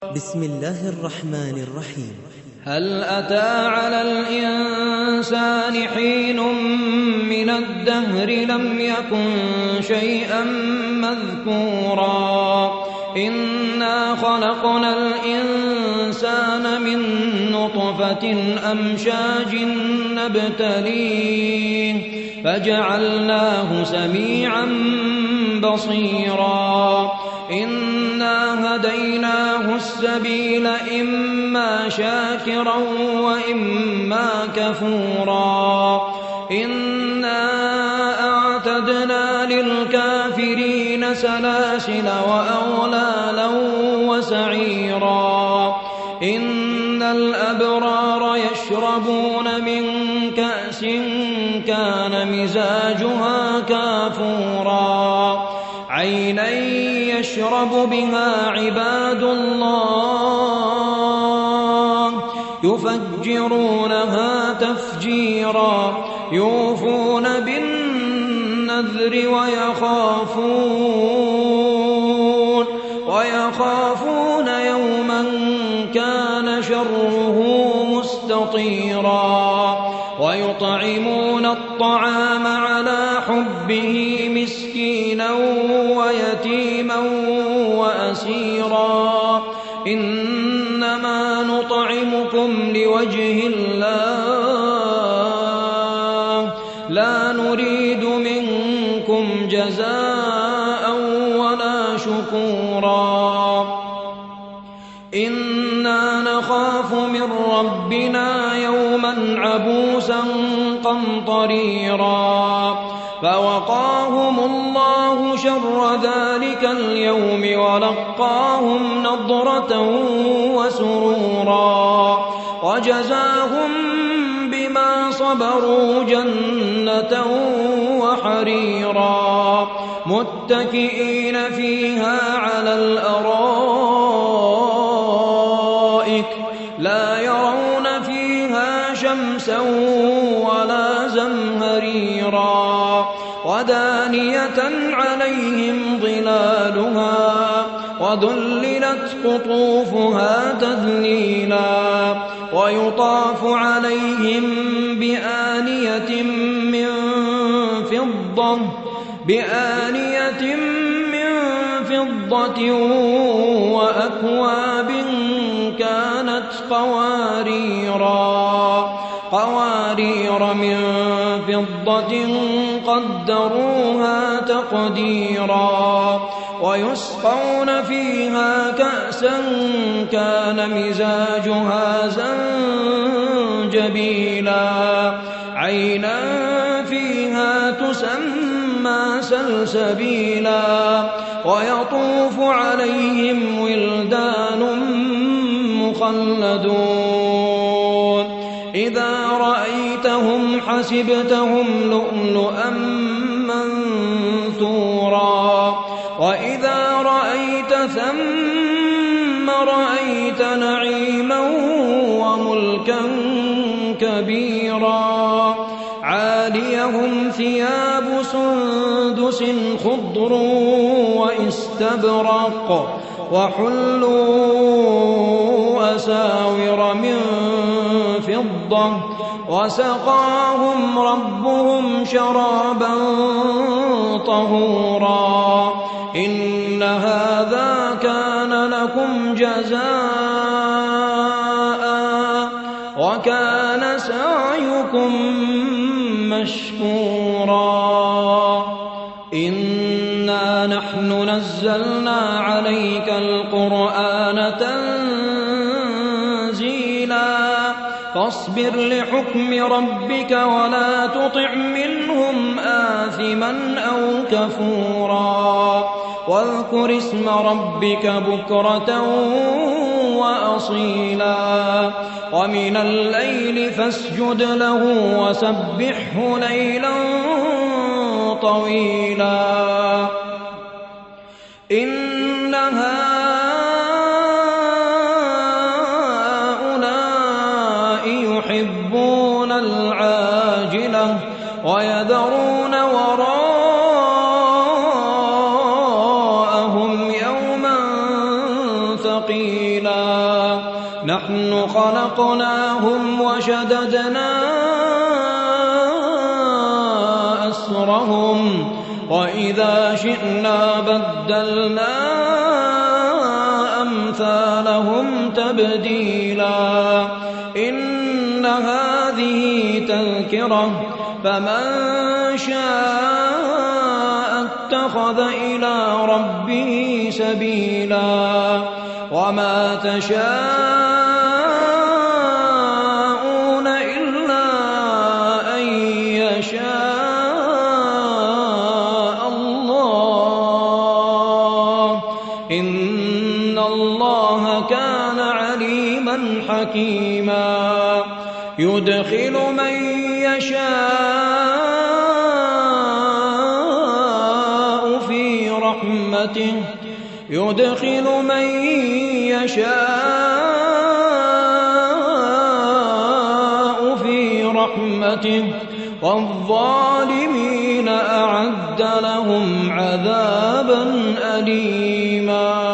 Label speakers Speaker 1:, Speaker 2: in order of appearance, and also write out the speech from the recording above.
Speaker 1: بسم الله الرحمن الرحيم.
Speaker 2: هل أتى على الإنسان حين من الدهر لم يكن شيئا مذكورا إنا خلقنا الإنسان من نطفة أمشاج نبتليه فجعلناه سميعا بصيرا إنا هديناه السبيل إما شاكرا وإما كفورا إنا أعتدنا للكافرين سلاسل وأغلالا وسعيرا إن الأبرار يشربون من كأس كان مزاجها كافورا عينا يشرب بها عباد الله يفجرونها تفجيرا يوفون بالنذر ويخافون يوما كان شره مستطيرا ويطعمون الطعام على حبه مسكينا ويتيما وأسيرا إنما نطعمكم لوجه الله لا نريد منكم جزاء ولا شكورا إنا نخاف من ربنا يوما عبوسا قمطريرا فوقاهم الله شر ذلك اليوم ولقاهم نضرة وسرورا وجزاهم بما صبروا جنة وحريرا متكئين فيها على الأرائك لا يرون فيها شمسا ولا زمهريرا ودانية عليهم ظلالها وذللت قطوفها تذليلا ويطاف عليهم بآنية من فضة وأكواب كانت قوارير من فضة قدروها تقديرا ويسقون فيها كأسا كان مزاجها زنجبيلا عينا فيها تسمى سلسبيلا ويطوف عليهم ولدان مخلدون إذا رأيتهم حسبتهم لؤلؤا منثورا وإذا رأيت ثم رأيت نعيما وملكا كبيرا عاليهم ثياب سندس خضر واستبرق وحلوا أساور من فضة وسقاهم ربهم شرابا طهورا إن هذا كان لكم جزاء وكان سعيكم مشكورا إنا نحن نزلنا عليك القرآن تنزيلا فاصبر لحكم ربك ولا تطع منهم آثما أو كفورا واذكر اسم ربك بكرة وأصيلا ومن الليل فاسجد له وسبحه ليلا طويلا إن هؤلاء يحبون العاجلة ويذرون وراءهم يوما ثقيلا سبيلا نحن خلقناهم وشددنا أسرهم وإذا شئنا بدلنا أمثالهم تبديلا إن هذه تذكرة فمن شاء اتخذ إلى ربه سبيلا وما تشاءون إلا أن يشاء الله إن الله كان عليما حكيما يدخل من يشاء في رحمته يدخل من يشاء في رحمته والظالمين أعد لهم عذابا أليما